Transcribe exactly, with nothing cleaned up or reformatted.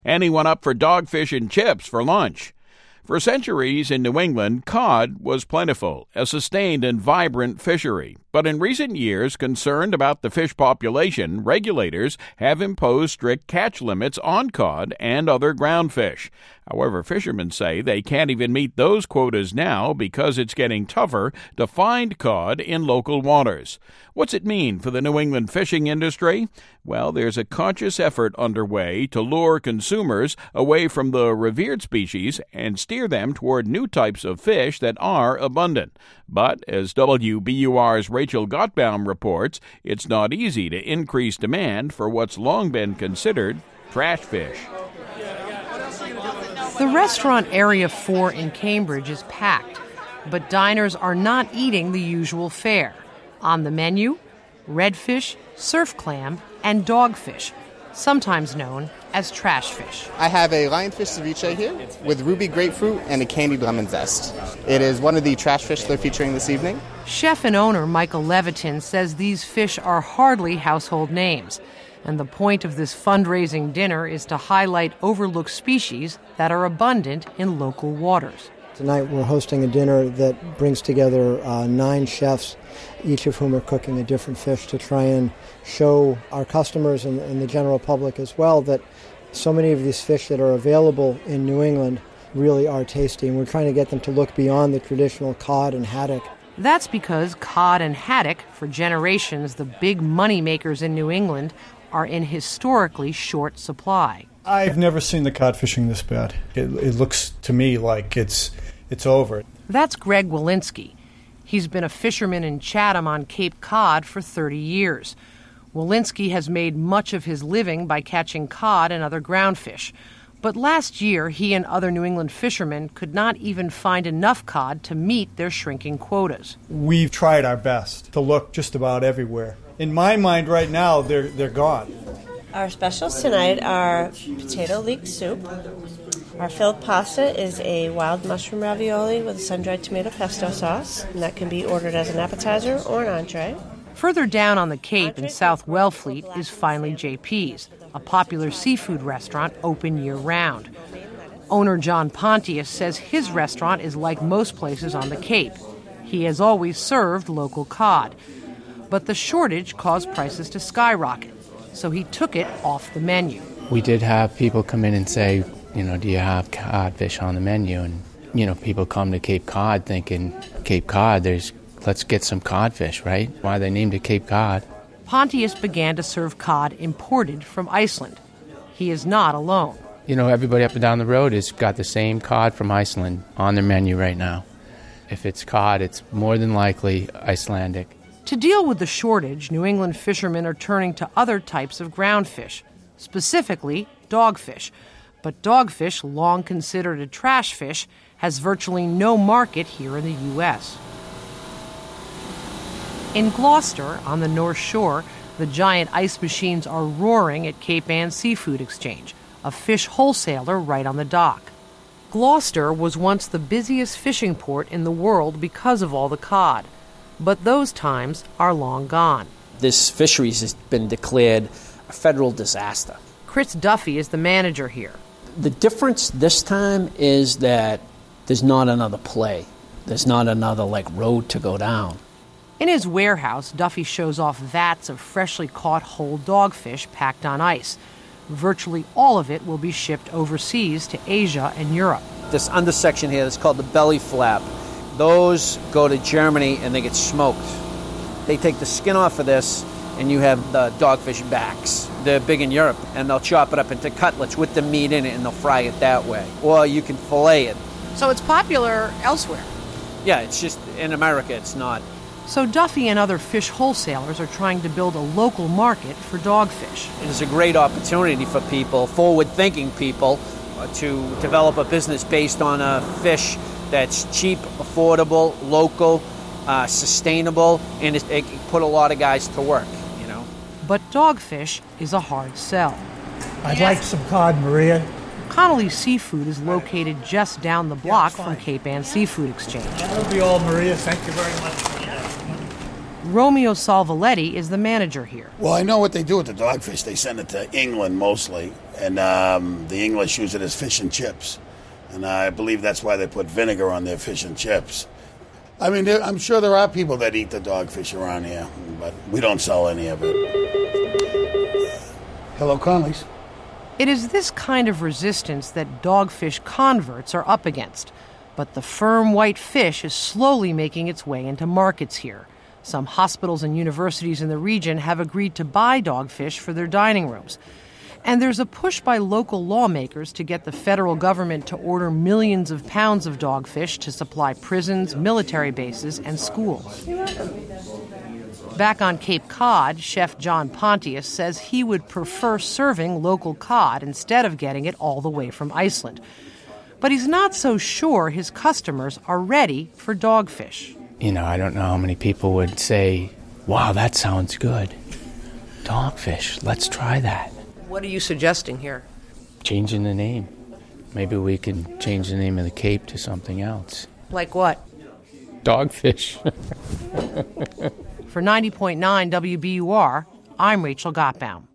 Anyone up for dogfish and chips for lunch? For centuries in New England, cod was plentiful, a sustained and vibrant fishery. But in recent years, concerned about the fish population, regulators have imposed strict catch limits on cod and other ground fish. However, fishermen say they can't even meet those quotas now because it's getting tougher to find cod in local waters. What's it mean for the New England fishing industry? Well, there's a conscious effort underway to lure consumers away from the revered species and steer them toward new types of fish that are abundant. But, as W B U R's Rachel Gottbaum reports, it's not easy to increase demand for what's long been considered trash fish. The restaurant Area four in Cambridge is packed, but diners are not eating the usual fare. On the menu, redfish, surf clam, and dogfish, sometimes known as trash fish. I have a lionfish ceviche here with ruby grapefruit and a candied lemon zest. It is one of the trash fish they're featuring this evening. Chef and owner Michael Levitin says these fish are hardly household names, and the point of this fundraising dinner is to highlight overlooked species that are abundant in local waters. Tonight we're hosting a dinner that brings together uh, nine chefs, each of whom are cooking a different fish to try and show our customers and, and the general public as well that so many of these fish that are available in New England really are tasty, and we're trying to get them to look beyond the traditional cod and haddock. That's because cod and haddock, for generations the big money makers in New England, are in historically short supply. I've never seen the cod fishing this bad. It, it looks to me like it's it's over. That's Greg Walensky. He's been a fisherman in Chatham on Cape Cod for thirty years. Walensky has made much of his living by catching cod and other ground fish. But last year, he and other New England fishermen could not even find enough cod to meet their shrinking quotas. We've tried our best to look just about everywhere. In my mind right now, they're they're gone. Our specials tonight are potato leek soup. Our filled pasta is a wild mushroom ravioli with a sun-dried tomato pesto sauce, and that can be ordered as an appetizer or an entree. Further down on the Cape in South Wellfleet is Finally J P's, a popular seafood restaurant open year-round. Owner John Pontius says his restaurant is like most places on the Cape. He has always served local cod. But the shortage caused prices to skyrocket, so he took it off the menu. We did have people come in and say, you know, do you have codfish on the menu? And, you know, people come to Cape Cod thinking, Cape Cod, there's, let's get some codfish, right? Why they named it Cape Cod. Pontius began to serve cod imported from Iceland. He is not alone. You know, everybody up and down the road has got the same cod from Iceland on their menu right now. If it's cod, it's more than likely Icelandic. To deal with the shortage, New England fishermen are turning to other types of ground fish, specifically dogfish. But dogfish, long considered a trash fish, has virtually no market here in the U S In Gloucester, on the North Shore, the giant ice machines are roaring at Cape Ann Seafood Exchange, a fish wholesaler right on the dock. Gloucester was once the busiest fishing port in the world because of all the cod. But those times are long gone. This fisheries has been declared a federal disaster. Chris Duffy is the manager here. The difference this time is that there's not another play. There's not another, like, road to go down. In his warehouse, Duffy shows off vats of freshly caught whole dogfish packed on ice. Virtually all of it will be shipped overseas to Asia and Europe. This undersection here is called the belly flap. Those go to Germany and they get smoked. They take the skin off of this and you have the dogfish backs. They're big in Europe, and they'll chop it up into cutlets with the meat in it and they'll fry it that way. Or you can fillet it. So it's popular elsewhere? Yeah, it's just in America it's not. So Duffy and other fish wholesalers are trying to build a local market for dogfish. It's a great opportunity for people, forward-thinking people, uh, to develop a business based on a fish that's cheap, affordable, local, uh, sustainable, and it, it can put a lot of guys to work, you know. But dogfish is a hard sell. I'd yes. like some cod, Maria. Connolly Seafood is located just down the block yeah, from Cape Ann Seafood Exchange. That'll be all, Maria. Thank you very much. Romeo Salvaletti is the manager here. Well, I know what they do with the dogfish. They send it to England mostly, and um, the English use it as fish and chips. And I believe that's why they put vinegar on their fish and chips. I mean, there, I'm sure there are people that eat the dogfish around here, but we don't sell any of it. Hello, Conley's. It is this kind of resistance that dogfish converts are up against. But the firm white fish is slowly making its way into markets here. Some hospitals and universities in the region have agreed to buy dogfish for their dining rooms. And there's a push by local lawmakers to get the federal government to order millions of pounds of dogfish to supply prisons, military bases, and schools. Back on Cape Cod, Chef John Pontius says he would prefer serving local cod instead of getting it all the way from Iceland. But he's not so sure his customers are ready for dogfish. You know, I don't know how many people would say, wow, that sounds good. Dogfish, let's try that. What are you suggesting here? Changing the name. Maybe we can change the name of the Cape to something else. Like what? Dogfish. For ninety point nine W B U R, I'm Rachel Gottbaum.